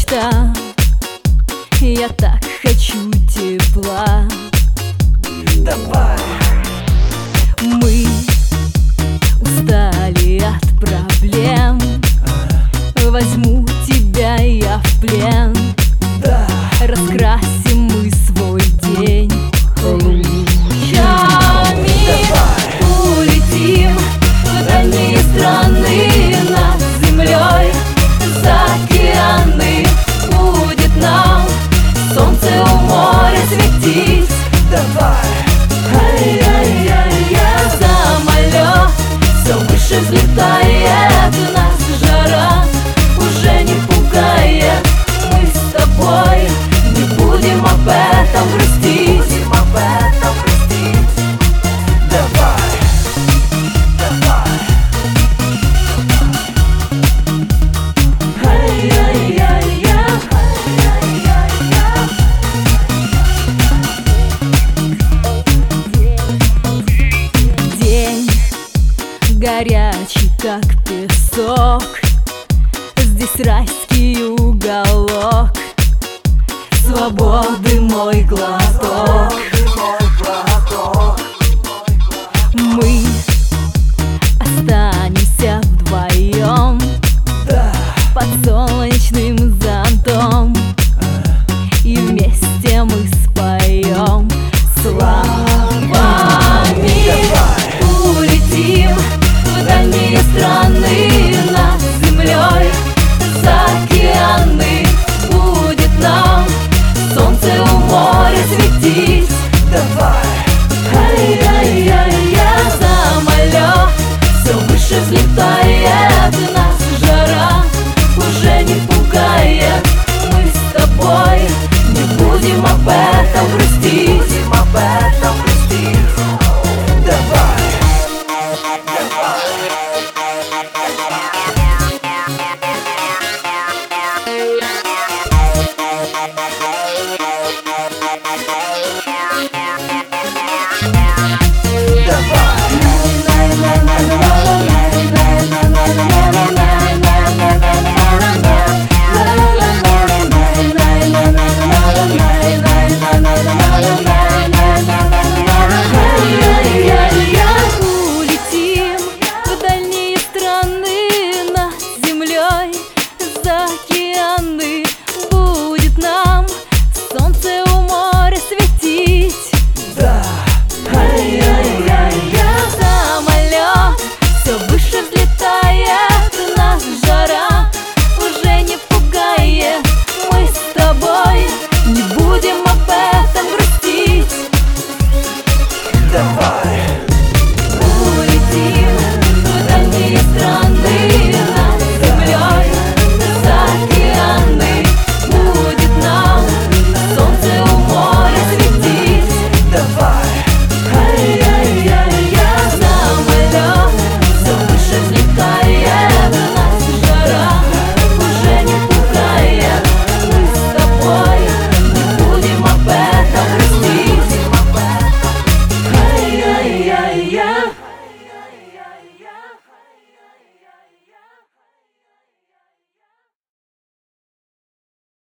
мечта. Я так хочу тепла. Давай. Мы устали от проблем. Возьму тебя я в плен. Да. Раскрасим мы свой день лучами. Улетим в дальние страны, над землей, за океаны. Будет нам солнце у моря светить. Давай. Ай-яй-яй-яй. Самолет все выше взлетает, нас жара уже не пугает. Мы с тобой не будем об этом грустить. Будем об этом грустить. Давай. Давай. Ай-яй-яй-яй. День горячий, как песок. Здесь райский уголок свободы мой глаз.